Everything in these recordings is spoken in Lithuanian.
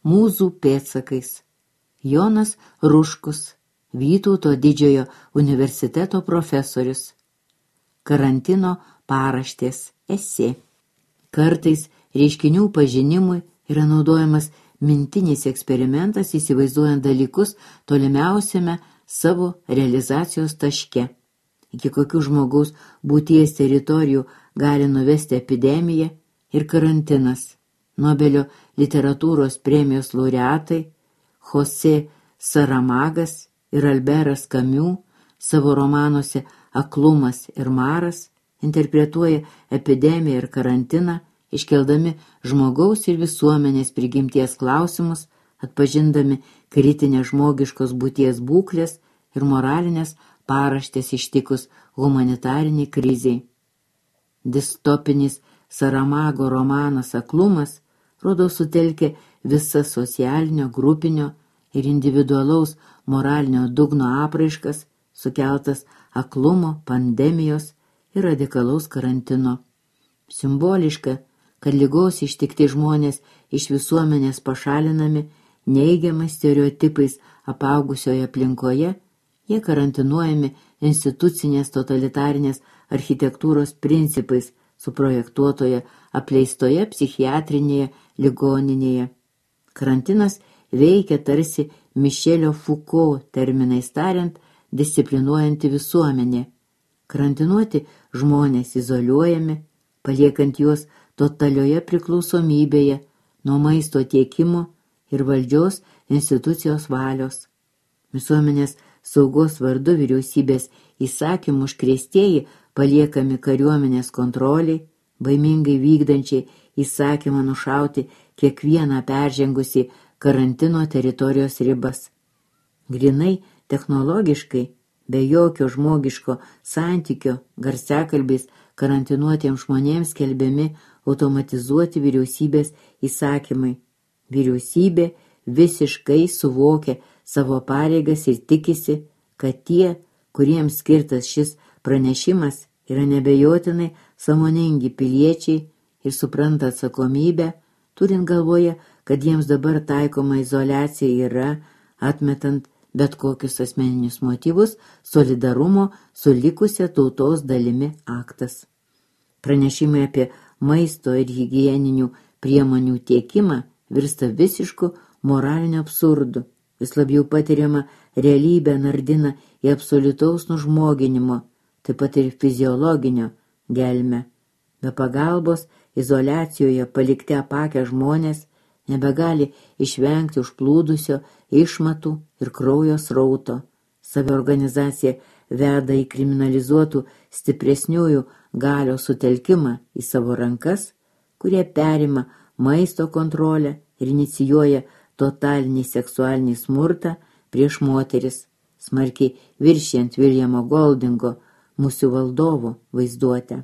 mūzų pėdsakais. Jonas Ruškus, Vytauto didžiojo universiteto profesorius. Karantino paraštės, esė. Kartais reiškinių pažinimui yra naudojamas mintinis eksperimentas, įsivaizduojant dalykus tolimiausiame savo realizacijos taške. Iki kokių žmogaus būties teritorijų gali nuvesti epidemija ir karantinas. Nobelio literatūros premijos laureatai José Saramagas ir Alberas Camus savo romanuose Aklumas ir maras interpretuoja epidemiją ir karantiną, iškeldami žmogaus ir visuomenės prigimties klausimus, atpažindami kritinę žmogiškos būties būklės ir moralinės paraštės ištikus humanitariniai kriziai. Distopinis Saramago romanas Aklumas rodo sutelkia visas socialinio, grupinio ir individualaus moralinio dugno apraiškas, sukeltas aklumo, pandemijos ir radikalaus karantino. Simboliška, kad ligos ištikti žmonės iš visuomenės pašalinami neigiamais stereotipais apaugusioje aplinkoje, jie karantinuojami institucinės totalitarinės architektūros principais suprojektuotoje apleistoje psichiatrinėje ligoninėje. Karantinas veikia tarsi Mišelio Foucault terminais tariant, disciplinuojanti visuomenė. Karantinuoti žmonės izoliuojami, paliekant juos totalioje priklausomybėje nuo maisto tiekimo ir valdžios institucijos valios. Visuomenės saugos vardu vyriausybės įsakymų užkrėstieji paliekami kariuomenės kontroliai, baimingai vykdančiai įsakymą nušauti kiekvieną peržengusį karantino teritorijos ribas. Grinai technologiškai, be jokio žmogiško santykio, garsiakalbiais karantinuotiems žmonėms skelbiami automatizuoti vyriausybės įsakymai. Vyriausybė visiškai suvokia savo pareigas ir tikisi, kad tie, kuriems skirtas šis pranešimas, yra nebejotinai sąmoningi piliečiai ir supranta atsakomybę, turint galvoje, kad jiems dabar taikoma izoliacija yra, atmetant bet kokius asmeninius motyvus, solidarumo su likusia tautos dalimi aktas. Pranešimai apie maisto ir higieninių priemonių tiekimą virsta visišku moraliniu absurdu. Vis labiau patiriama realybė nardina į absoliutaus nužmoginimo, taip pat ir fiziologinio gelmę. Be pagalbos izoliacijoje palikti apakę žmonės nebegali išvengti užplūdusio išmatų ir kraujo srauto. Saviorganizacija veda į kriminalizuotų stipresniųjų galios sutelkimą į savo rankas, kurie perima maisto kontrolę ir inicijuoja totalinį seksualinį smurtą prieš moteris, smarkiai viršijant Viljamo Goldingo Musių valdovo vaizduotę.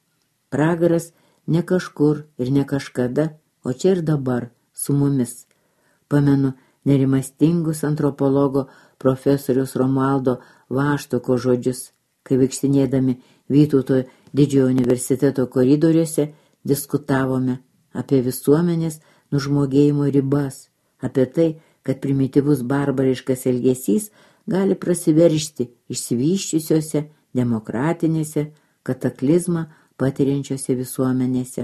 Pragaras ne kažkur ir ne kažkada, o čia ir dabar su mumis. Pamenu nerimastingus antropologo profesoriaus Romualdo Vaštoko žodžius, kai vaikštinėdami Vytauto didžiojo universiteto koridoriuose diskutavome apie visuomenės nužmogėjimo ribas, apie tai, kad primityvus barbariškas elgesys gali prasiveržti išsivysčiusiose, demokratinėse, kataklizmą patiriančiose visuomenėse.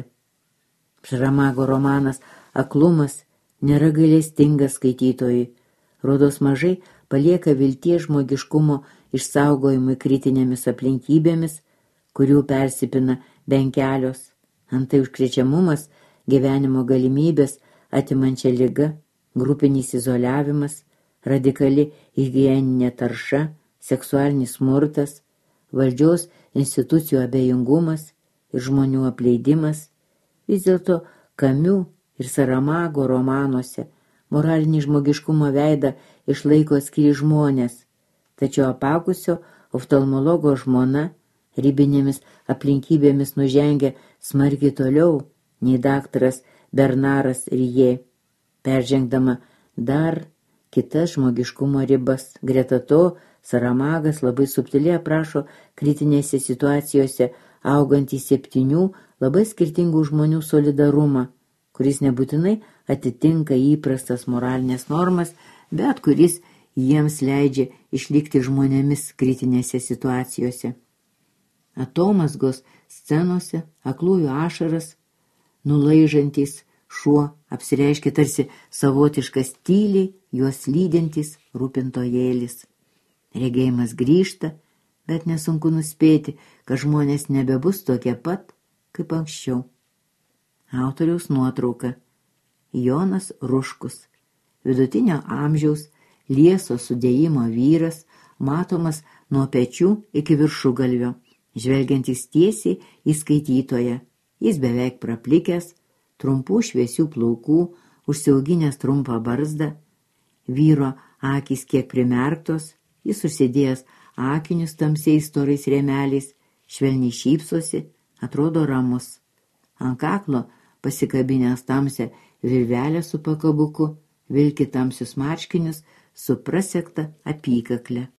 Saramago romanas Aklumas nėra gailestingas skaitytojui, rodos mažai palieka vilties žmogiškumo išsaugojimui kritinėmis aplinkybėmis, kurių persipina bent kelios, antai užkrečiamumas, gyvenimo galimybės atimančia liga, grupinis izoliavimas, radikali higieninė tarša, seksualinis smurtas, valdžios institucijų abejingumas ir žmonių apleidimas. Vis dėlto Camus ir Saramago romanuose moralinį žmogiškumo veidą išlaiko atskiri žmonės, tačiau apakusio oftalmologo žmona ribinėmis aplinkybėmis nužengia smarkiai toliau nei daktaras Bernaras Rie, peržengdama dar kitas žmogiškumo ribas. Greta to, Saramagas labai subtiliai aprašo kritinėse situacijose augantį 7 labai skirtingų žmonių solidarumą, kuris nebūtinai atitinka įprastas moralinės normas, bet kuris jiems leidžia išlikti žmonėmis kritinėse situacijose. Atomazgos scenose aklųjų ašaras nulaižantis šuo apsireiškia tarsi savotiškas tyliai juos lydintis rūpintojėlis. Regėjimas grįžta, bet nesunku nuspėti, kad žmonės nebebus tokie pat, kaip anksčiau. Autoriaus nuotrauka. Jonas Ruškus, vidutinio amžiaus, lieso sudėjimo vyras, matomas nuo pečių iki viršugalvio, žvelgiantis tiesiai į skaitytoją. Jis beveik praplikęs, trumpų šviesių plaukų, užsiauginęs trumpą barzdą, vyro akys kiek primerktos, jis užsidėjęs akinius tamsiais storais rėmeliais, švelniai šypsosi, atrodo ramus. Ant kaklo pasikabinęs tamsią virvelę su pakabuku, vilki tamsius marškinius su prasegta apykakle.